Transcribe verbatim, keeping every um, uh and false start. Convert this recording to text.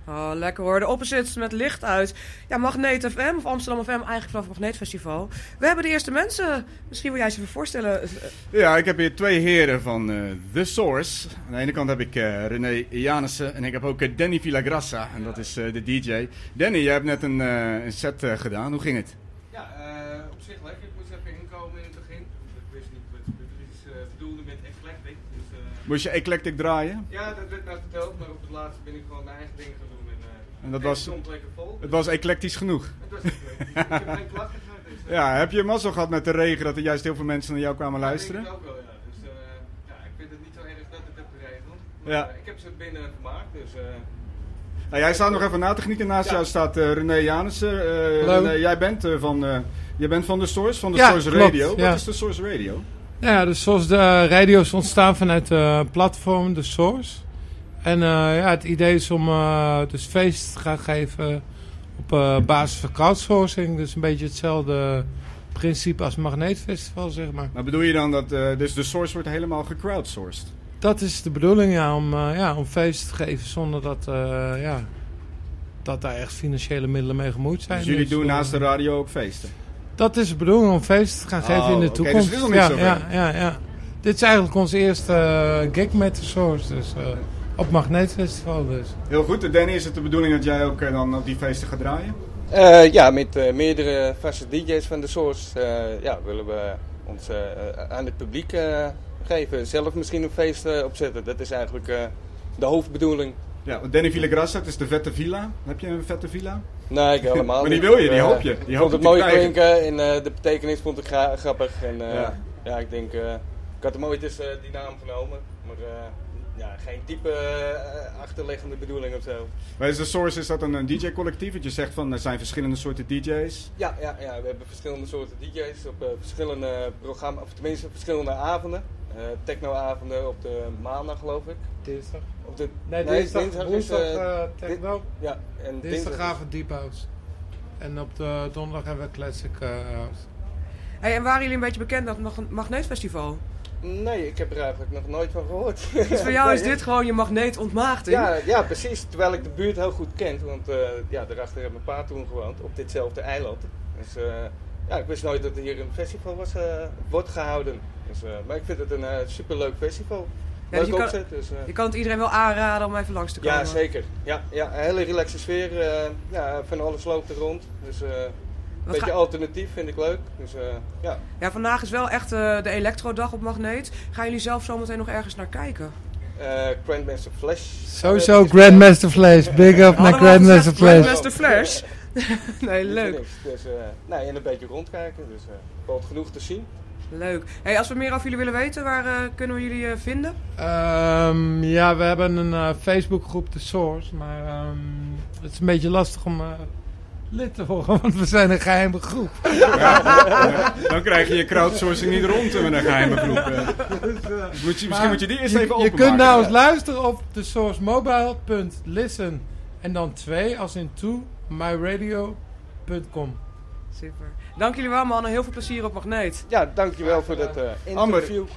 Oh, lekker hoor. De Opposites met licht uit. Ja, Magneet F M of Amsterdam F M, eigenlijk vanaf het Magneetfestival. We hebben de eerste mensen. Misschien wil jij ze even voorstellen. Ja, ik heb hier twee heren van uh, The Source. Aan de ene kant heb ik uh, René Janissen en ik heb ook uh, Danny Villagrassa. En dat is uh, de D J. Danny, jij hebt net een, uh, een set uh, gedaan. Hoe ging het? Ja, uh, op zich lekker. Ik moest even inkomen in het begin. Ik wist niet wat het uh, bedoelde met eclectic. Dus, uh, Moest je eclectic draaien? Ja, dat werd mij verteld, maar op het laatste ben ik gewoon mijn eigen ding gaan doen. En, uh, en dat en was, het stond lekker vol. Het was eclectisch genoeg? Het was eclectisch. Ik heb geen klachten gehad. Dus, uh, ja, heb je mazzel gehad met de regen dat er juist heel veel mensen naar jou kwamen ja, luisteren? Ik denk het ook wel, ja. Dus uh, ja, ik vind het niet zo erg dat het heb geregeld. Maar, Ja. uh, ik heb ze binnen gemaakt, dus... Uh, nou, jij staat nog even na te genieten. Naast ja. jou staat uh, René Janissen. Uh, René, jij bent, uh, van, uh, jij bent van The Source, van The ja, Source klopt, Radio. ja. Wat is The Source Radio? Ja, de Source de radio's ontstaan vanuit het platform The Source. En uh, ja, het idee is om uh, dus feest te gaan geven op uh, basis van crowdsourcing. Dus een beetje hetzelfde principe als Magneetfestival, zeg maar. Maar bedoel je dan dat uh, dus The Source wordt helemaal gecrowdsourced? Dat is de bedoeling, ja, om, uh, ja, om feest te geven zonder dat, uh, ja, dat daar echt financiële middelen mee gemoeid zijn. Dus jullie dus, doen uh, naast de radio ook feesten? Dat is de bedoeling, om feesten te gaan oh, geven in de okay, toekomst. Dus dit is nog niet ja, zover. ja, ja, ja. Dit is eigenlijk onze eerste uh, gig met The Source, dus uh, op Magneetfestival dus. Heel goed. Danny, is het de bedoeling dat jij ook uh, dan op die feesten gaat draaien? Uh, ja, met uh, meerdere vaste D J's van The Source uh, ja, willen we ons uh, aan het publiek uh, geven. Zelf misschien een feest uh, opzetten. Dat is eigenlijk uh, de hoofdbedoeling. Ja, want Danny Villagrassa, het is de vette villa. Heb je een vette villa? Nee, ik helemaal maar die niet. wil je, die uh, hoop je. Die ik hoop vond het te mooi krijgen. klinken en uh, de betekenis vond ik gra- grappig. En, uh, ja. ja, ik denk, uh, ik had hem ooit eens uh, die naam genomen. Maar uh, ja, geen type uh, achterliggende bedoeling of zo. Bij The Source is dat een, een D J-collectief? Want je zegt van er zijn verschillende soorten D J's. Ja, ja, ja, we hebben verschillende soorten D J's op uh, verschillende programma's, of tenminste verschillende avonden. Uh, technoavonden op de maandag, geloof ik. Dinsdag. Op de, nee, nee, dinsdag, dinsdag woensdag is, uh, uh, techno. Di- ja, en dinsdagavond Deep House. En op de donderdag hebben we Classic uh, House. Hey, en waren jullie een beetje bekend met het Mag- Magneetfestival? Nee, ik heb er eigenlijk nog nooit van gehoord. Dus voor jou nee, is dit gewoon je magneetontmaagding? Ja, ja, precies. Terwijl ik de buurt heel goed ken. Want uh, ja, daarachter heeft mijn pa toen gewoond. Op ditzelfde eiland. Dus uh, ja, ik wist nooit dat er hier een festival was, uh, wordt gehouden. Dus, uh, maar ik vind het een uh, superleuk festival. Ja, Leuk dus je, opzet. kan, Dus, uh, je kan het iedereen wel aanraden om even langs te komen. ja, zeker. Ja, ja, een hele relaxe sfeer. Uh, ja, van alles loopt er rond. Dus uh, een beetje ga... alternatief vind ik leuk. Dus, uh, ja. ja, vandaag is wel echt uh, de Electrodag op Magneet. Gaan jullie zelf zometeen nog ergens naar kijken? Uh, Grandmaster Flash. Sowieso uh, Grandmaster Flash. Big up naar Grandmaster Flash. Grandmaster Flash. nee, leuk. Dus, uh, nee, en een beetje rondkijken. Dus uh, valt genoeg te zien. Leuk. Hey, als we meer over jullie willen weten, waar uh, kunnen we jullie uh, vinden? Um, ja, we hebben een uh, Facebookgroep The Source. Maar um, het is een beetje lastig om uh, lid te worden, want we zijn een geheime groep. Ja, ja, dan krijg je je crowdsourcing niet rond met een geheime groep. Uh. Dus, uh, moet je, misschien moet je die eerst je, even je openmaken. Je kunt nou eens luisteren op the source mobile dot listen en dan twee als in two myradio dot com. Super. Dank jullie wel, mannen. Heel veel plezier op Magneet. Ja, dankjewel voor dat uh, interview. Amber,